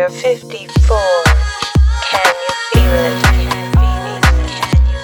Area 54. Can you feel it? Can you feel it? Can you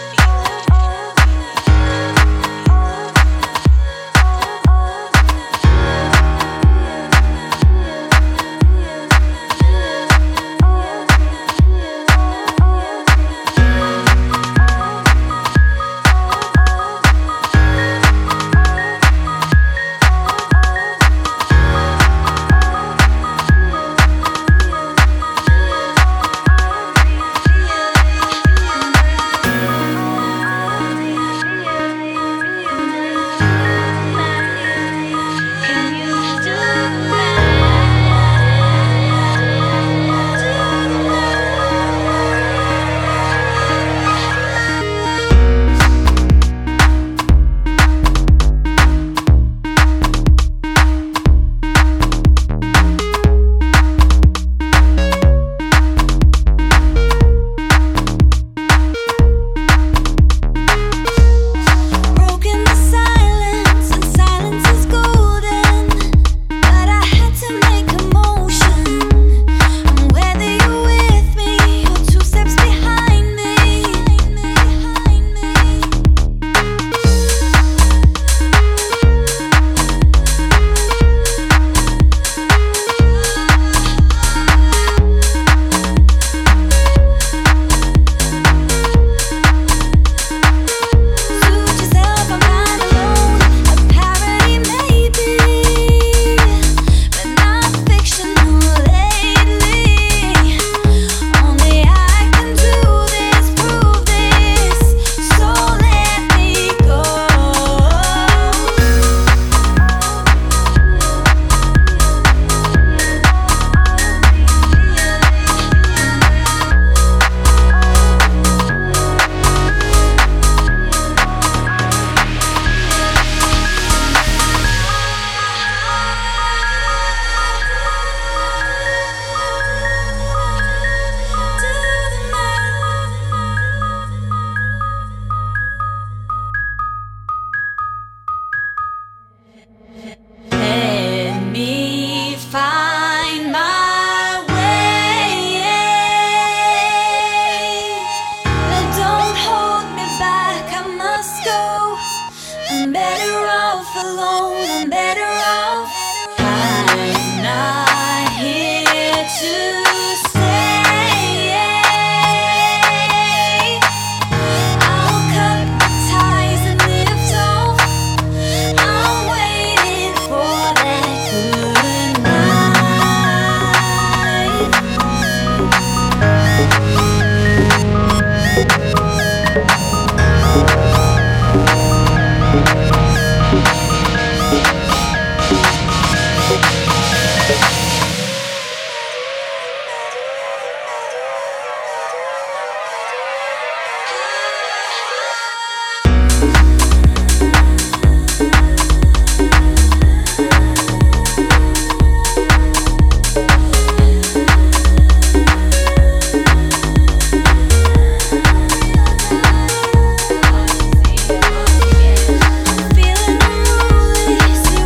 feeling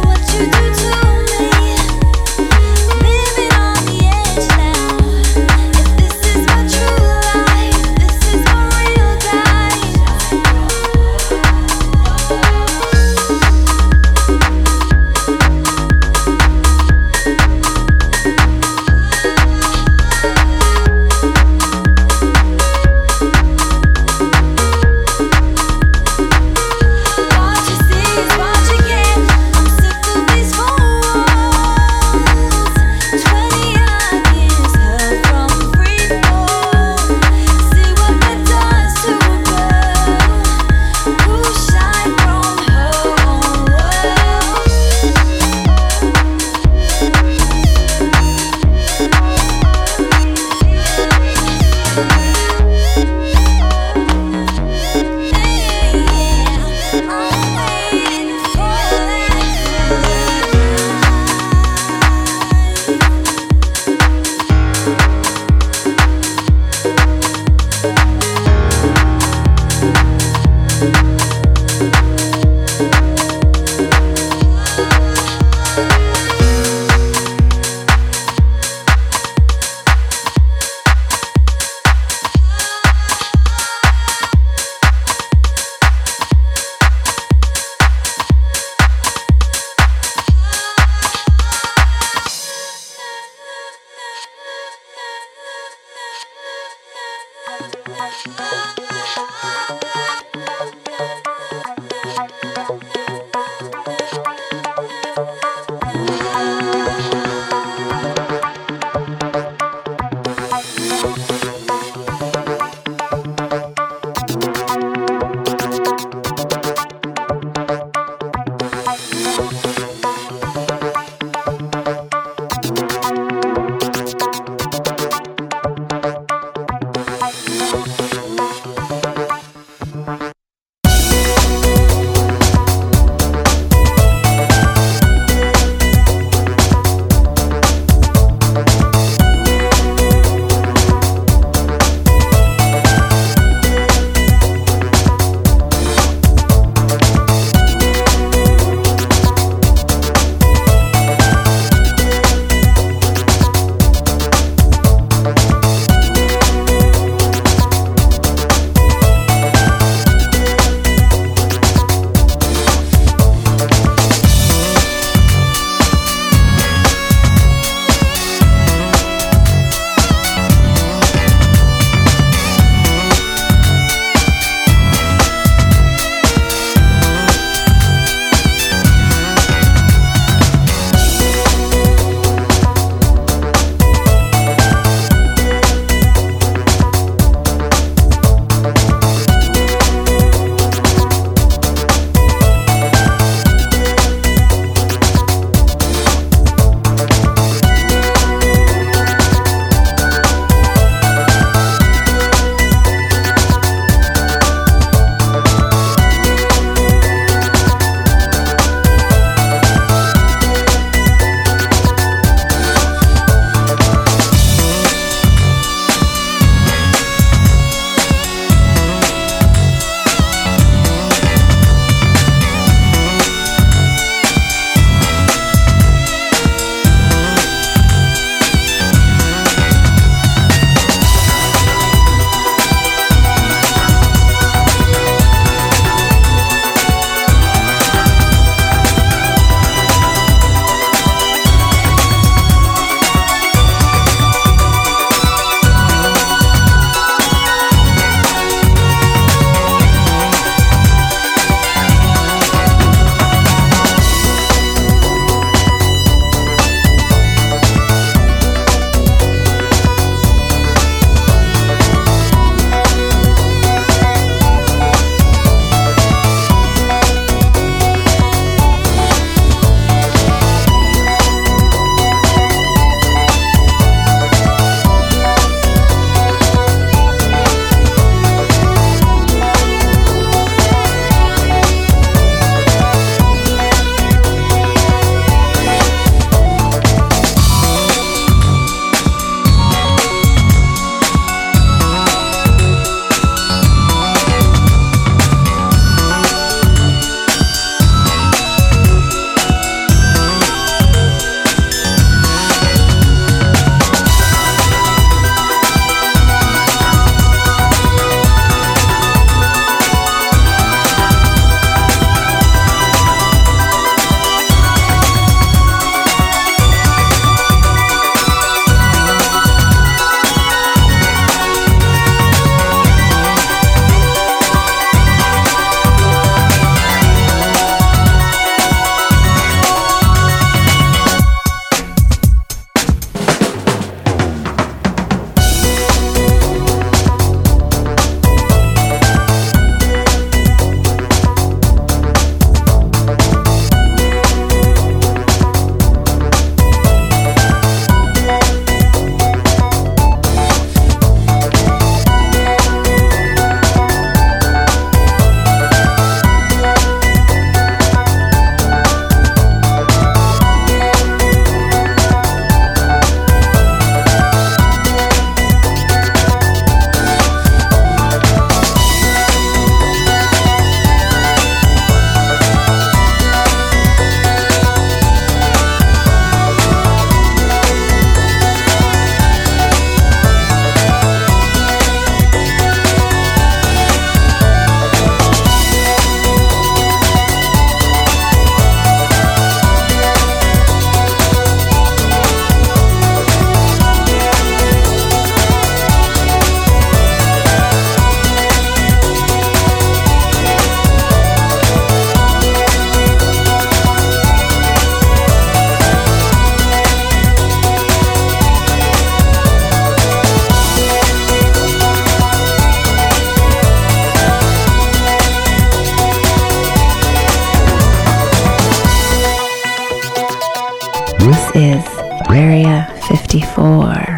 This is Area 54.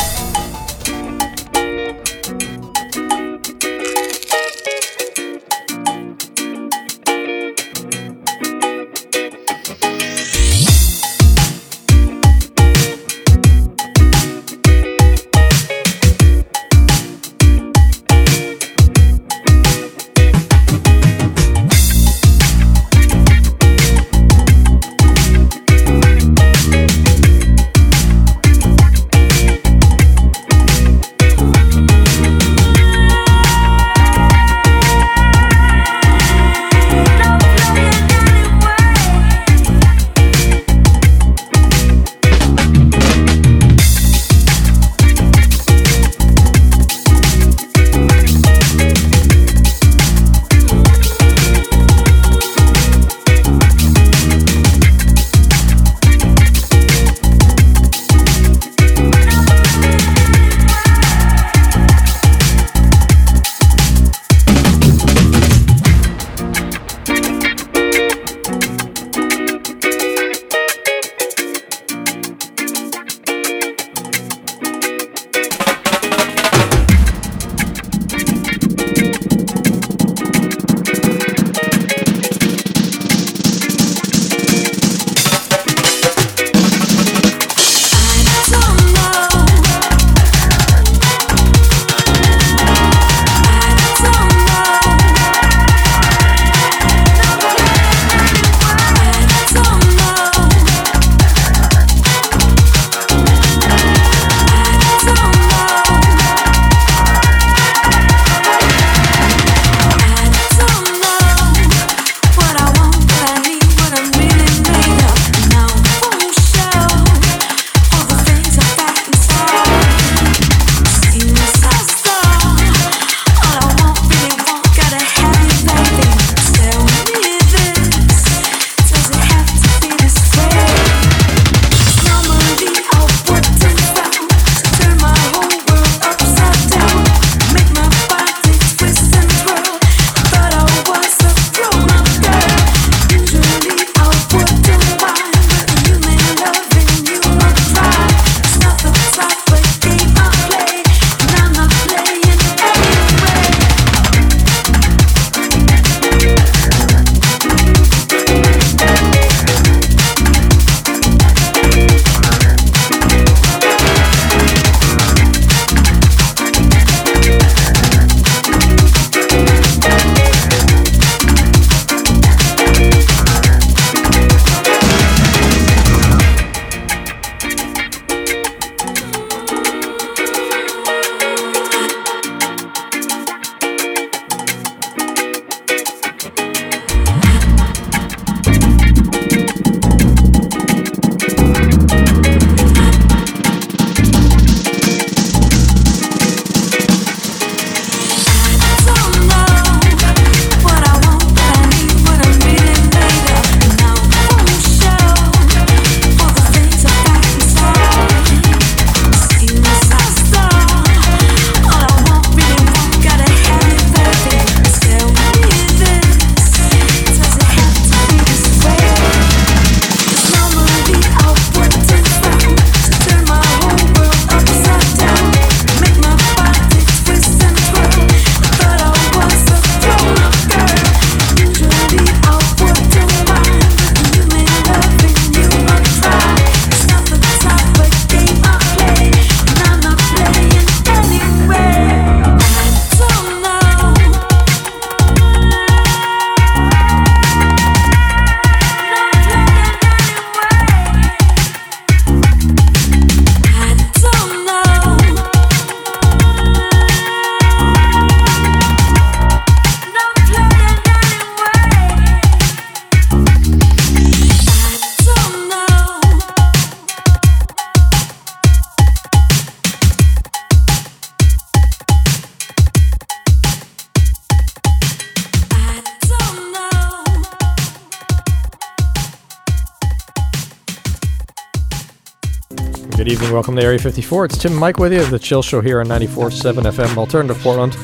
Good evening, welcome to Area 54. It's Tim and Mike with you, the Chill Show here on 94.7 FM, Alternative Portland.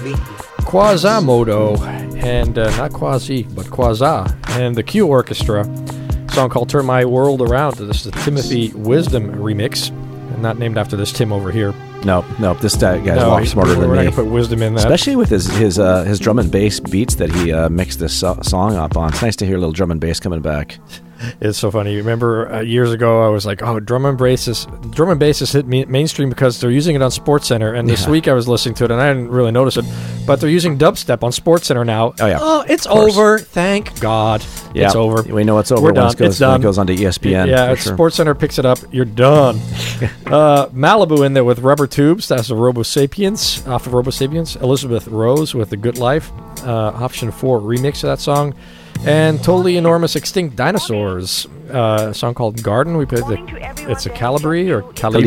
Quasimodo, and not Quasi, but Quasa, and the Q Orchestra song called Turn My World Around. This is the Timothy Wisdom remix. Not named after this Tim over here. No, this guy's a lot smarter than me. We're not going to put Wisdom in that. Especially with his drum and bass beats that he mixed this song up on. It's nice to hear a little drum and bass coming back. It's so funny. Remember years ago, I was like, "Oh, drum and bass has hit mainstream because they're using it on SportsCenter." And this week, I was listening to it, and I didn't really notice it, but they're using dubstep on SportsCenter now. Oh yeah. Oh, it's over. Thank God. Yeah. It's over. We know it's over We're when done. it goes onto ESPN. Yeah, sure. SportsCenter picks it up. You're done. Malibu in there with Rubber Tubes. That's the Robo Sapiens off of Robo Sapiens. Elizabeth Rose with The Good Life. Option 4 remix of that song. And Totally Enormous Extinct Dinosaurs, a song called Garden. We played it's a Calibre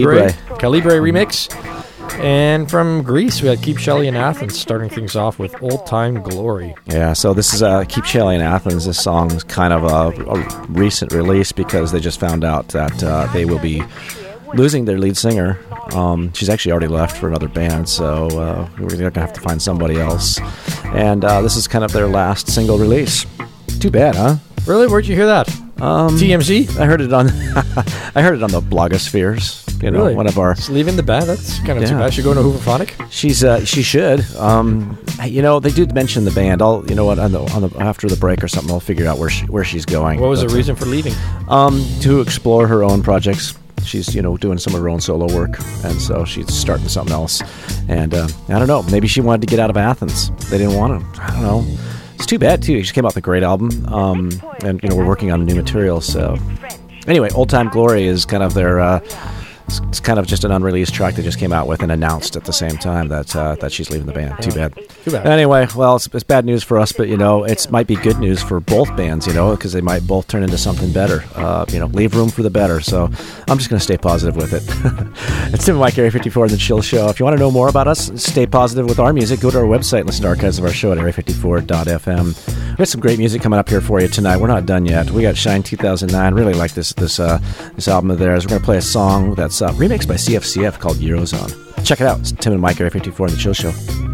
remix. And from Greece, we had Keep Shelley in Athens starting things off with Old Time Glory. Yeah, so this is Keep Shelley in Athens. This song's kind of a recent release because they just found out that they will be losing their lead singer. She's actually already left for another band, so we're going to have to find somebody else. And this is kind of their last single release. Too bad, huh? Really? Where'd you hear that? TMZ? I heard it on I heard it on the blogospheres. You know, really? One of our. Just leaving the band. That's kind of too bad. Should go to Hooverphonic. She should. They did mention the band. After the break or something, I'll figure out where she's going. What was the reason for leaving? To explore her own projects. She's doing some of her own solo work, and so she's starting something else. And I don't know. Maybe she wanted to get out of Athens. They didn't want to. I don't know. It's too bad too. She came out with a great album, and we're working on new material. So anyway, Old Time Glory is kind of their. It's kind of just an unreleased track they just came out with and announced at the same time that she's leaving the band. Too bad. Anyway, well, it's bad news for us, but it might be good news for both bands, because they might both turn into something better. Leave room for the better. So I'm just going to stay positive with it. It's Tim and Mike, Area 54 and the Chill Show. If you want to know more about us, stay positive with our music, go to our website and listen to archives of our show at area54.fm. We got some great music coming up here for you tonight. We're not done yet. We got Shine 2009. Really like this album of theirs. We're going to play a song that's remixed by CFCF called Eurozone. Check it out. It's Tim and Mike, Area 54 and the Chill Show.